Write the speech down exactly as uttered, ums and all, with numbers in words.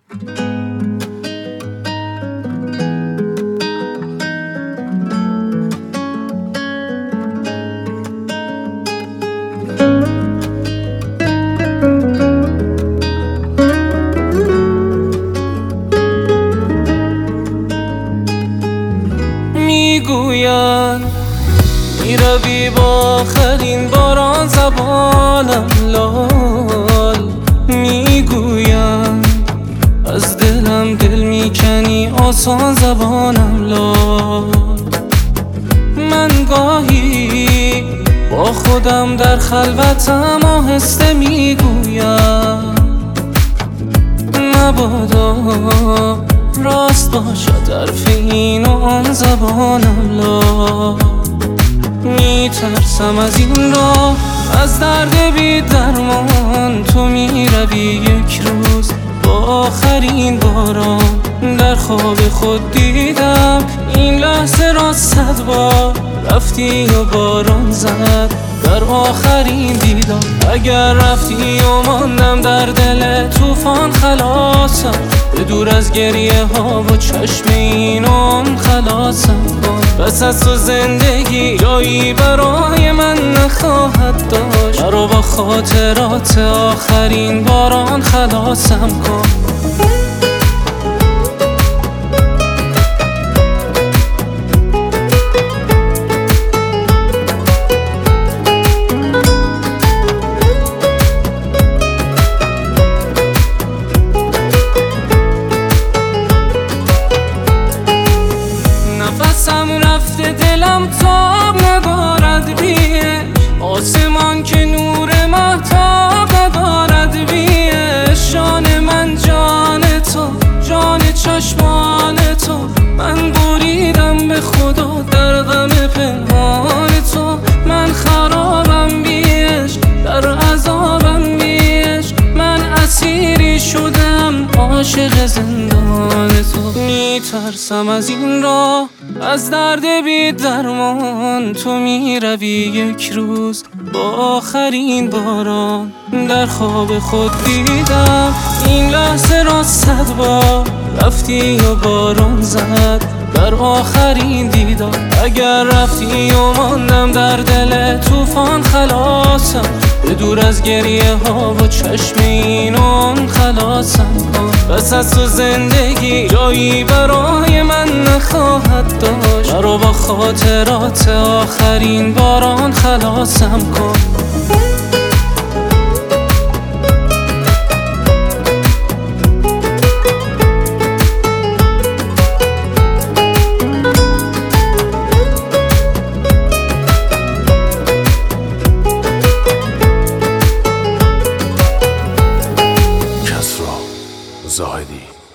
میگوین میروی با آخرین باران زبانم لال، میگوین از دلم دل میکنی آسان زبانم لال. من گاهی با خودم در خلوتم آهسته میگویم مبادا راست باشد حرف این و آن زبانم لا. میترسم از این راه، از درد بی درمان. تو میروی یک روز با آخرین باران. در خواب خود دیدم این لحظه را صد بار. رفتی و باران زد در آخرین دیدار. اگر رفتی و ماندم در دل طوفان خلاصم. به دور از گریه ها و چشم اینم خلاصم کن. بس از تو زندگی جایی برای من نخواهد داشت. مرا با خاطرات آخرین باران خلاصم کن. نفسم رفته دلم تاب ندارد بیش. آسمان که نور مهتاب ندارد بیش. جان من جان تو، جان چشمان تو. من بریدم به خدا در غم پنهان تو. من خرابم بیش، در عذابم بیش. من اسیری شدم عاشق زندان تو. میترسم از این راه، از درد بی درمان. تو میروی یک روز با آخرین باران. در خواب خود دیدم این لحظه را صد بار. رفتی و باران زد در آخرین دیدار. اگر رفتی و ماندم در دل طوفان خلاصم. به دور از گریه ها و چشم اینم خلاصم کن. بس از تو زندگی جایی برای من نخواهد داشت. مرا با خاطرات آخرین باران خلاصم کن. زاهدی